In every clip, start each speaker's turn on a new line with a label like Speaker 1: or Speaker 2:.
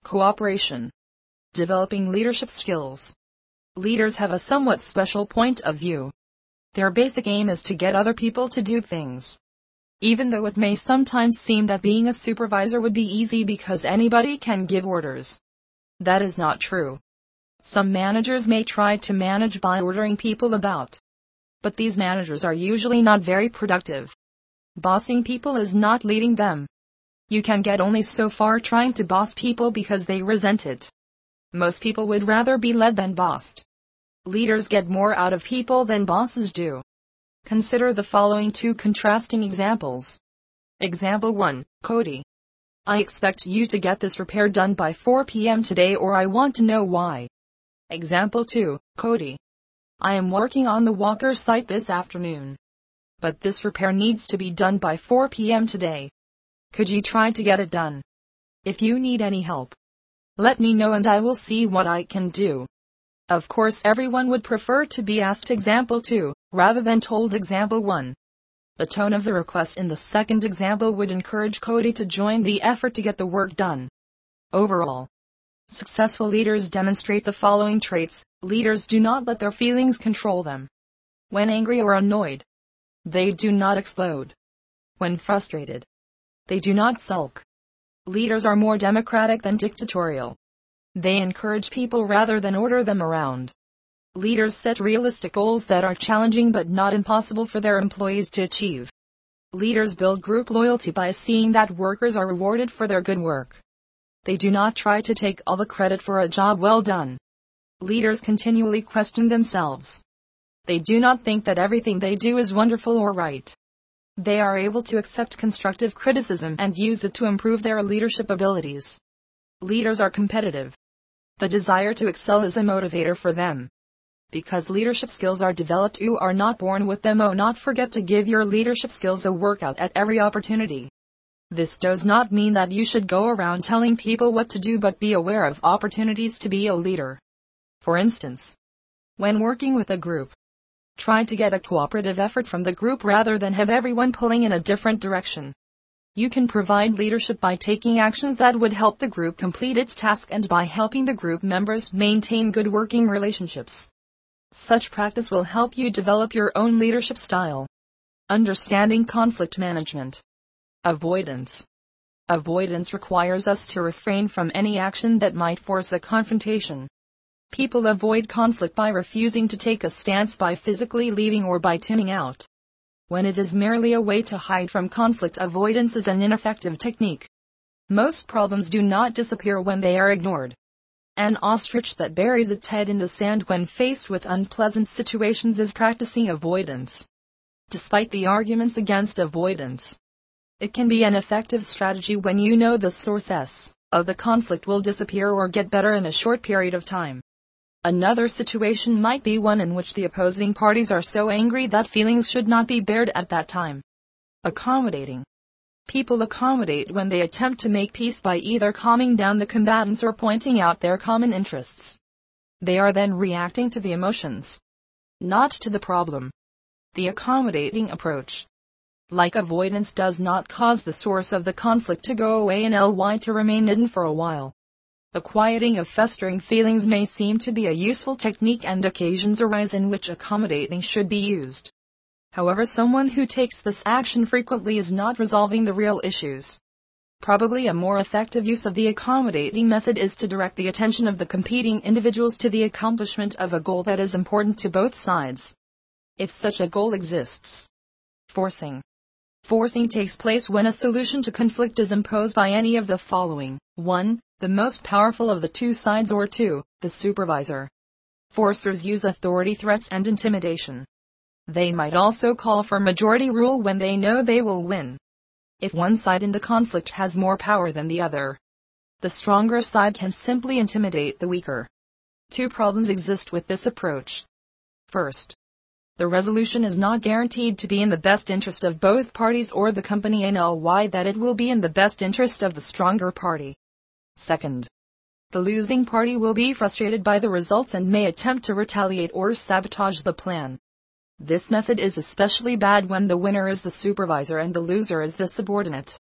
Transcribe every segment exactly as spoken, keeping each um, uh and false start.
Speaker 1: Cooperation. Developing leadership skills. Leaders have a somewhat special point of view. Their basic aim is to get other people to do things. Even though it may sometimes seem that being a supervisor would be easy because anybody can give orders. That is not true. Some managers may try to manage by ordering people about. But these managers are usually not very productive. Bossing people is not leading them. You can get only so far trying to boss people because they resent it. Most people would rather be led than bossed. Leaders get more out of people than bosses do. Consider the following two contrasting examples. Example one, Cody. I expect you to get this repair done by four p m today, or I want to know why. Example two, Cody. I am working on the Walker site this afternoon. But this repair needs to be done by four p m today. Could you try to get it done? If you need any help, let me know and I will see what I can do. Of course, everyone would prefer to be asked example two, rather than told example one. The tone of the request in the second example would encourage Cody to join the effort to get the work done. Overall, successful leaders demonstrate the following traits. Leaders do not let their feelings control them. When angry or annoyed, they do not explode. When frustrated, they do not sulk. Leaders are more democratic than dictatorial. They encourage people rather than order them around. Leaders set realistic goals that are challenging but not impossible for their employees to achieve. Leaders build group loyalty by seeing that workers are rewarded for their good work. They do not try to take all the credit for a job well done. Leaders continually question themselves. They do not think that everything they do is wonderful or right. They are able to accept constructive criticism and use it to improve their leadership abilities. Leaders are competitive. The desire to excel is a motivator for them. Because leadership skills are developed, you are not born with them. Oh, not forget to give your leadership skills a workout at every opportunity. This does not mean that you should go around telling people what to do, but be aware of opportunities to be a leader. For instance, when working with a group, try to get a cooperative effort from the group rather than have everyone pulling in a different direction. You can provide leadership by taking actions that would help the group complete its task and by helping the group members maintain good working relationships. Such practice will help you develop your own leadership style. Understanding conflict management. Avoidance. Avoidance requires us to refrain from any action that might force a confrontation. People avoid conflict by refusing to take a stance, by physically leaving, or by tuning out. When it is merely a way to hide from conflict, avoidance is an ineffective technique. Most problems do not disappear when they are ignored. An ostrich that buries its head in the sand when faced with unpleasant situations is practicing avoidance. Despite the arguments against avoidance, it can be an effective strategy when you know the source of the conflict will disappear or get better in a short period of time. Another situation might be one in which the opposing parties are so angry that feelings should not be bared at that time. Accommodating. People accommodate when they attempt to make peace by either calming down the combatants or pointing out their common interests. They are then reacting to the emotions, not to the problem. The accommodating approach, like avoidance, does not cause the source of the conflict to go away and ly to remain hidden for a while. The quieting of festering feelings may seem to be a useful technique, and occasions arise in which accommodating should be used. However, someone who takes this action frequently is not resolving the real issues. Probably a more effective use of the accommodating method is to direct the attention of the competing individuals to the accomplishment of a goal that is important to both sides, if such a goal exists. Forcing. Forcing takes place when a solution to conflict is imposed by any of the following. one. The most powerful of the two sides, or two. The supervisor. Forcers use authority, threats, and intimidation. They might also call for majority rule when they know they will win. If one side in the conflict has more power than the other, the stronger side can simply intimidate the weaker. Two problems exist with this approach. First, the resolution is not guaranteed to be in the best interest of both parties or the company, and ly that it will be in the best interest of the stronger party. Second, the losing party will be frustrated by the results and may attempt to retaliate or sabotage the plan. This method is especially bad when the winner is the supervisor and the loser is the subordinate.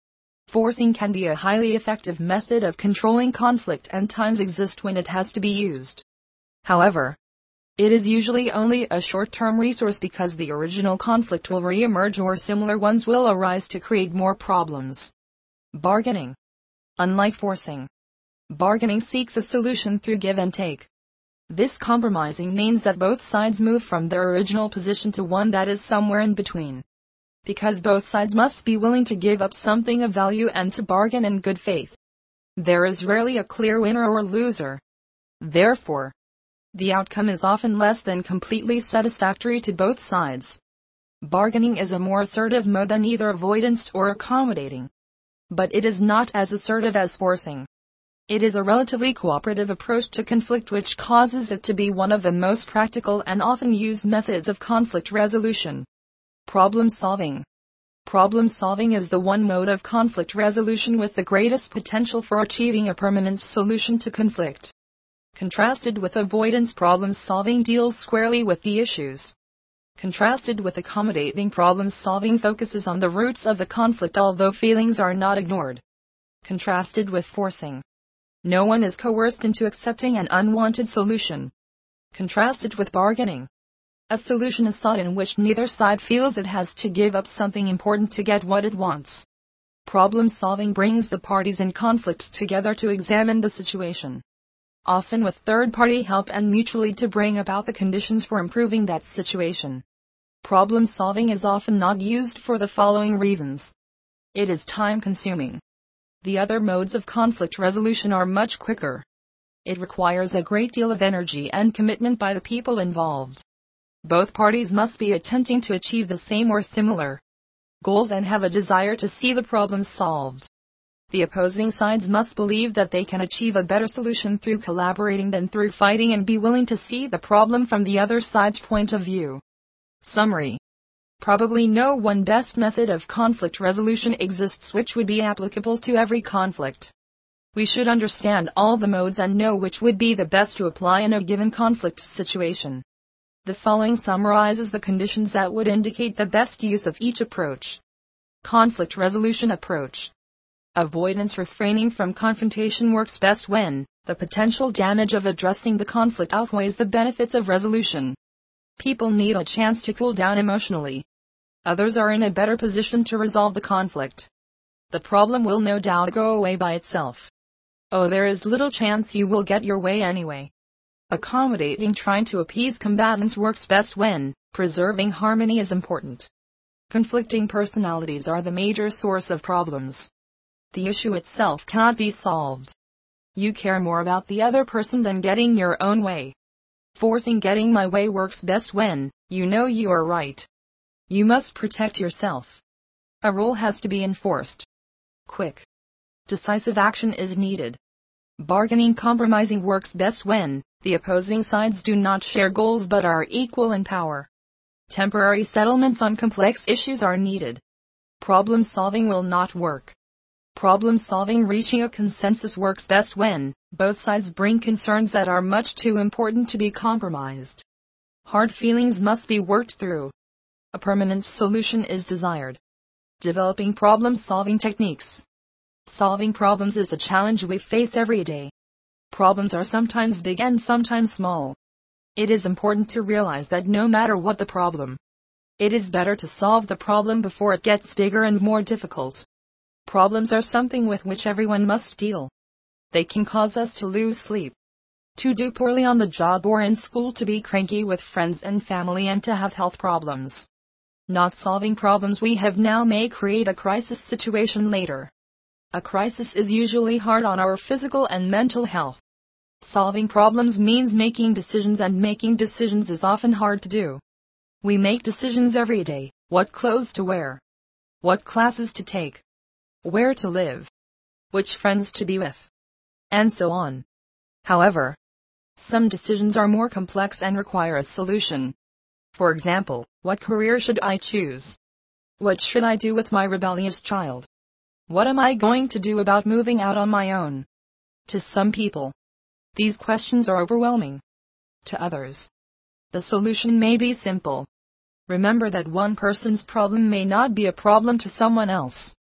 Speaker 1: Forcing can be a highly effective method of controlling conflict, and times exist when it has to be used. However, it is usually only a short-term resource because the original conflict will re-emerge or similar ones will arise to create more problems. Bargaining. Unlike forcing, bargaining seeks a solution through give and take. This compromising means that both sides move from their original position to one that is somewhere in between. Because both sides must be willing to give up something of value and to bargain in good faith, there is rarely a clear winner or loser. Therefore, the outcome is often less than completely satisfactory to both sides. Bargaining is a more assertive mode than either avoidance or accommodating. But it is not as assertive as forcing. It is a relatively cooperative approach to conflict, which causes it to be one of the most practical and often used methods of conflict resolution. Problem solving. Problem solving is the one mode of conflict resolution with the greatest potential for achieving a permanent solution to conflict. Contrasted with avoidance, problem solving deals squarely with the issues. Contrasted with accommodating, problem solving focuses on the roots of the conflict, although feelings are not ignored. Contrasted with forcing, no one is coerced into accepting an unwanted solution. Contrasted with bargaining, a solution is sought in which neither side feels it has to give up something important to get what it wants. Problem solving brings the parties in conflict together to examine the situation, often with third-party help, and mutually to bring about the conditions for improving that situation. Problem solving is often not used for the following reasons. It is time-consuming. The other modes of conflict resolution are much quicker. It requires a great deal of energy and commitment by the people involved. Both parties must be attempting to achieve the same or similar goals and have a desire to see the problem solved. The opposing sides must believe that they can achieve a better solution through collaborating than through fighting, and be willing to see the problem from the other side's point of view. Summary. Probably no one best method of conflict resolution exists which would be applicable to every conflict. We should understand all the modes and know which would be the best to apply in a given conflict situation. The following summarizes the conditions that would indicate the best use of each approach. Conflict resolution approach. Avoidance, refraining from confrontation, works best when the potential damage of addressing the conflict outweighs the benefits of resolution. People need a chance to cool down emotionally. Others are in a better position to resolve the conflict. The problem will no doubt go away by itself. Oh, there is little chance you will get your way anyway. Accommodating, trying to appease combatants, works best when preserving harmony is important. Conflicting personalities are the major source of problems. The issue itself cannot be solved. You care more about the other person than getting your own way. Forcing getting my way works best when you know you are right. You must protect yourself. A rule has to be enforced. Quick, decisive action is needed. Bargaining, compromising works best when the opposing sides do not share goals but are equal in power. Temporary settlements on complex issues are needed. Problem solving will not work. Problem solving, reaching a consensus, works best when both sides bring concerns that are much too important to be compromised. Hard feelings must be worked through. A permanent solution is desired. Developing problem-solving techniques. Solving problems is a challenge we face every day. Problems are sometimes big and sometimes small. It is important to realize that no matter what the problem, it is better to solve the problem before it gets bigger and more difficult. Problems are something with which everyone must deal. They can cause us to lose sleep, to do poorly on the job or in school, to be cranky with friends and family, and to have health problems. Not solving problems we have now may create a crisis situation later. A crisis is usually hard on our physical and mental health. Solving problems means making decisions, and making decisions is often hard to do. We make decisions every day: what clothes to wear, what classes to take, where to live, which friends to be with, and so on. However, some decisions are more complex and require a solution. For example, what career should I choose? What should I do with my rebellious child? What am I going to do about moving out on my own? To some people, these questions are overwhelming. To others, the solution may be simple. Remember that one person's problem may not be a problem to someone else.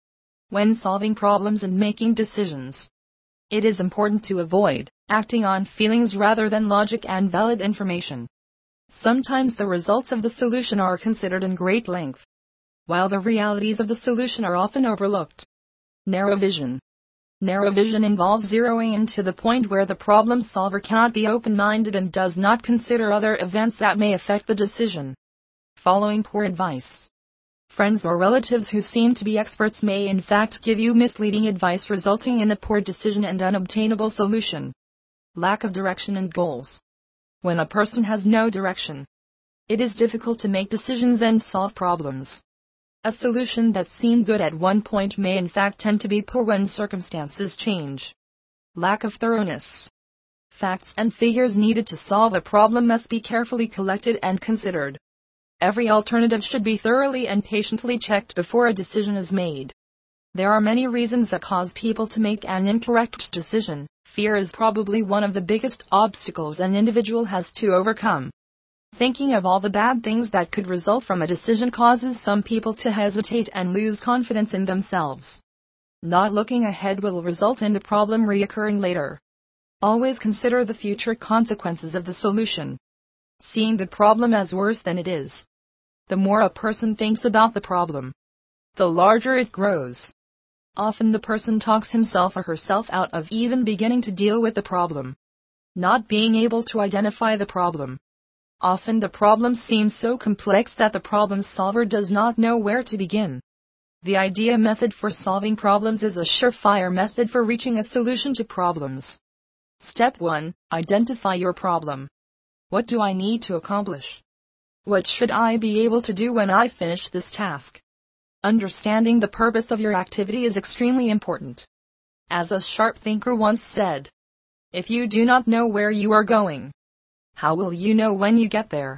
Speaker 1: When solving problems and making decisions, it is important to avoid acting on feelings rather than logic and valid information. Sometimes the results of the solution are considered in great length, while the realities of the solution are often overlooked. Narrow vision. Narrow vision involves zeroing in to the point where the problem solver cannot be open-minded and does not consider other events that may affect the decision. Following poor advice. Friends or relatives who seem to be experts may in fact give you misleading advice, resulting in a poor decision and unobtainable solution. Lack of direction and goals. When a person has no direction, it is difficult to make decisions and solve problems. A solution that seemed good at one point may in fact tend to be poor when circumstances change. Lack of thoroughness. Facts and figures needed to solve a problem must be carefully collected and considered. Every alternative should be thoroughly and patiently checked before a decision is made. There are many reasons that cause people to make an incorrect decision. Fear is probably one of the biggest obstacles an individual has to overcome. Thinking of all the bad things that could result from a decision causes some people to hesitate and lose confidence in themselves. Not looking ahead will result in the problem reoccurring later. Always consider the future consequences of the solution. Seeing the problem as worse than it is. The more a person thinks about the problem, the larger it grows. Often the person talks himself or herself out of even beginning to deal with the problem. Not being able to identify the problem. Often the problem seems so complex that the problem solver does not know where to begin. The IDEA method for solving problems is a surefire method for reaching a solution to problems. Step one. Identify your problem. What do I need to accomplish? What should I be able to do when I finish this task? Understanding the purpose of your activity is extremely important. As a sharp thinker once said, if you do not know where you are going, how will you know when you get there?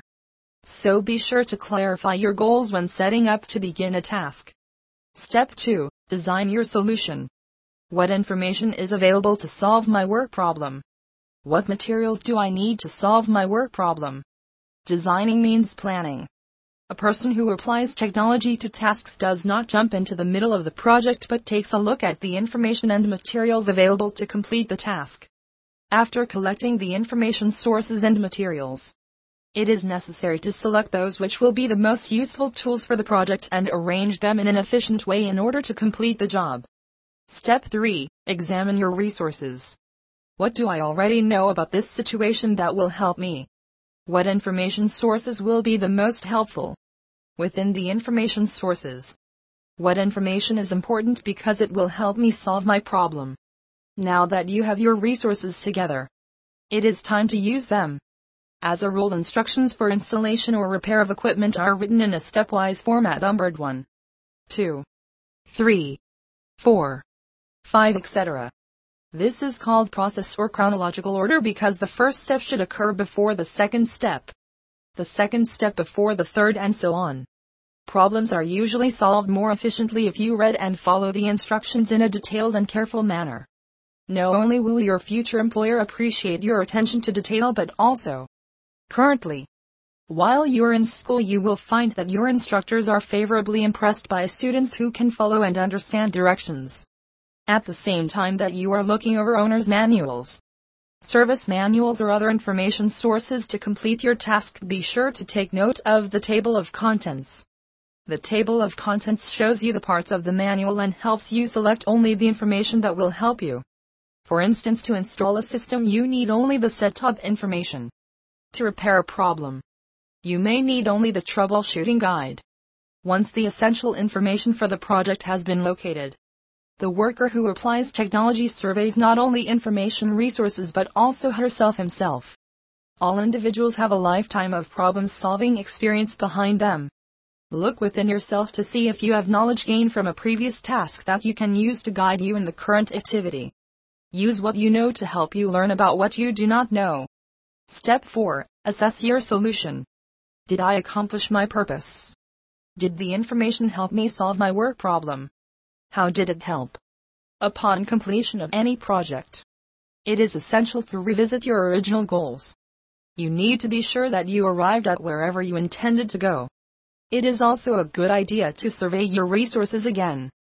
Speaker 1: So be sure to clarify your goals when setting up to begin a task. Step two. Design your solution. What information is available to solve my work problem? What materials do I need to solve my work problem? Designing means planning. A person who applies technology to tasks does not jump into the middle of the project but takes a look at the information and materials available to complete the task. After collecting the information sources and materials, it is necessary to select those which will be the most useful tools for the project and arrange them in an efficient way in order to complete the job. Step three. Examine your resources. What do I already know about this situation that will help me? What information sources will be the most helpful? Within the information sources, what information is important because it will help me solve my problem? Now that you have your resources together, it is time to use them. As a rule, instructions for installation or repair of equipment are written in a stepwise format numbered one, two, three, four, five, et cetera. This is called process or chronological order because the first step should occur before the second step, the second step before the third, and so on. Problems are usually solved more efficiently if you read and follow the instructions in a detailed and careful manner. Not only will your future employer appreciate your attention to detail but also, currently, while you're in school, you will find that your instructors are favorably impressed by students who can follow and understand directions. At the same time that you are looking over owner's manuals, service manuals, or other information sources to complete your task, be sure to take note of the table of contents. The table of contents shows you the parts of the manual and helps you select only the information that will help you. For instance, to install a system, you need only the setup information. To repair a problem, you may need only the troubleshooting guide. Once the essential information for the project has been located, the worker who applies technology surveys not only information resources but also herself himself. All individuals have a lifetime of problem-solving experience behind them. Look within yourself to see if you have knowledge gained from a previous task that you can use to guide you in the current activity. Use what you know to help you learn about what you do not know. Step four. Assess your solution. Did I accomplish my purpose? Did the information help me solve my work problem? How did it help? Upon completion of any project, it is essential to revisit your original goals. You need to be sure that you arrived at wherever you intended to go. It is also a good idea to survey your resources again.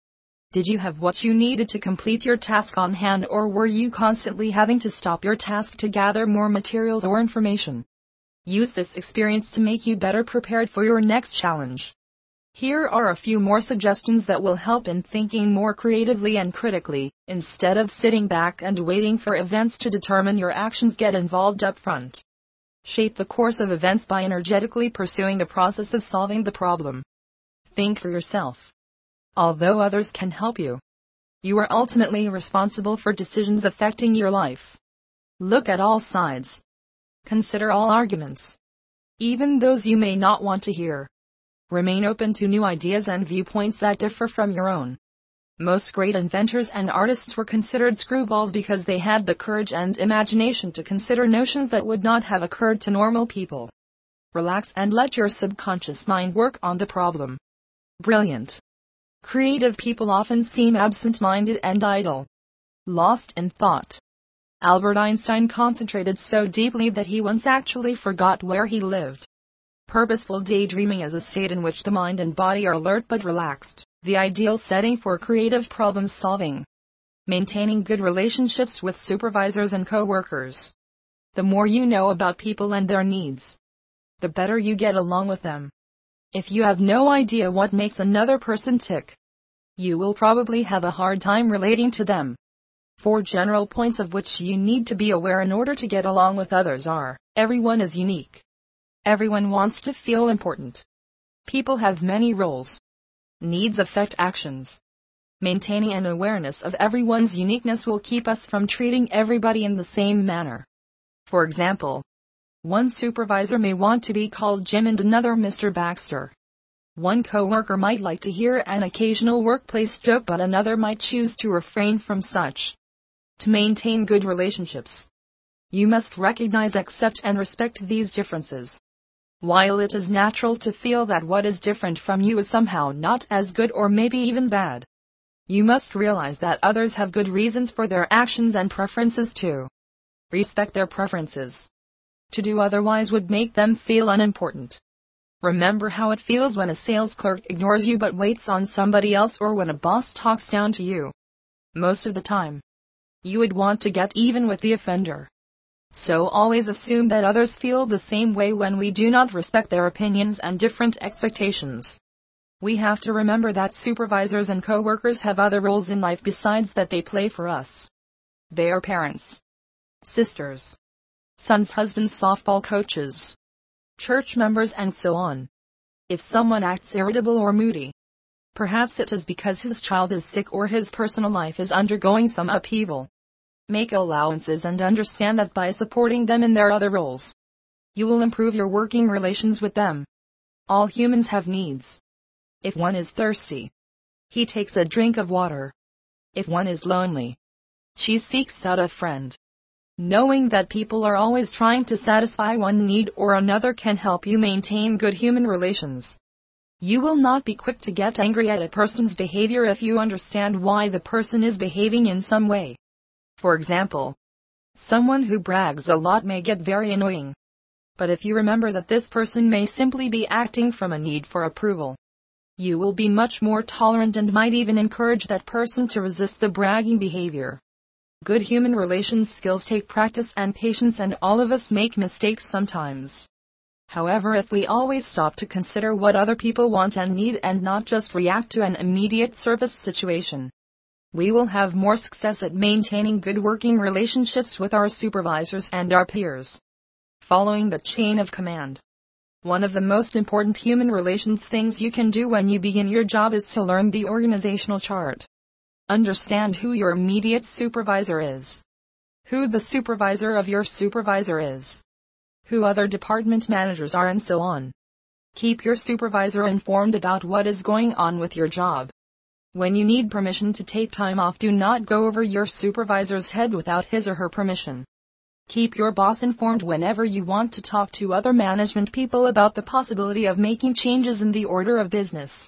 Speaker 1: Did you have what you needed to complete your task on hand, or were you constantly having to stop your task to gather more materials or information? Use this experience to make you better prepared for your next challenge. Here are a few more suggestions that will help in thinking more creatively and critically. Instead of sitting back and waiting for events to determine your actions, get involved up front. Shape the course of events by energetically pursuing the process of solving the problem. Think for yourself. Although others can help you, you are ultimately responsible for decisions affecting your life. Look at all sides. Consider all arguments, even those you may not want to hear. Remain open to new ideas and viewpoints that differ from your own. Most great inventors and artists were considered screwballs because they had the courage and imagination to consider notions that would not have occurred to normal people. Relax and let your subconscious mind work on the problem. Brilliant. Creative people often seem absent-minded and idle, lost in thought. Albert Einstein concentrated so deeply that he once actually forgot where he lived. Purposeful daydreaming is a state in which the mind and body are alert but relaxed, the ideal setting for creative problem solving. Maintaining good relationships with supervisors and co-workers. The more you know about people and their needs, the better you get along with them. If you have no idea what makes another person tick, you will probably have a hard time relating to them. Four general points of which you need to be aware in order to get along with others are: everyone is unique. Everyone wants to feel important. People have many roles. Needs affect actions. Maintaining an awareness of everyone's uniqueness will keep us from treating everybody in the same manner. For example, one supervisor may want to be called Jim and another Mister Baxter. One coworker might like to hear an occasional workplace joke, but another might choose to refrain from such. To maintain good relationships, you must recognize, accept, and respect these differences. While it is natural to feel that what is different from you is somehow not as good or maybe even bad, you must realize that others have good reasons for their actions and preferences too. Respect their preferences. To do otherwise would make them feel unimportant. Remember how it feels when a sales clerk ignores you but waits on somebody else, or when a boss talks down to you. Most of the time, you would want to get even with the offender. So always assume that others feel the same way when we do not respect their opinions and different expectations. We have to remember that supervisors and co-workers have other roles in life besides that they play for us. They are parents, sisters, sons, husbands, softball coaches, church members, and so on. If someone acts irritable or moody, perhaps it is because his child is sick or his personal life is undergoing some upheaval. Make allowances and understand that by supporting them in their other roles, you will improve your working relations with them. All humans have needs. If one is thirsty, he takes a drink of water. If one is lonely, she seeks out a friend. Knowing that people are always trying to satisfy one need or another can help you maintain good human relations. You will not be quick to get angry at a person's behavior if you understand why the person is behaving in some way. For example, someone who brags a lot may get very annoying. But if you remember that this person may simply be acting from a need for approval, you will be much more tolerant and might even encourage that person to resist the bragging behavior. Good human relations skills take practice and patience, and all of us make mistakes sometimes. However, if we always stop to consider what other people want and need and not just react to an immediate surface situation, we will have more success at maintaining good working relationships with our supervisors and our peers. Following the chain of command. One of the most important human relations things you can do when you begin your job is to learn the organizational chart. Understand who your immediate supervisor is, who the supervisor of your supervisor is, who other department managers are, and so on. Keep your supervisor informed about what is going on with your job. When you need permission to take time off, do not go over your supervisor's head without his or her permission. Keep your boss informed whenever you want to talk to other management people about the possibility of making changes in the order of business.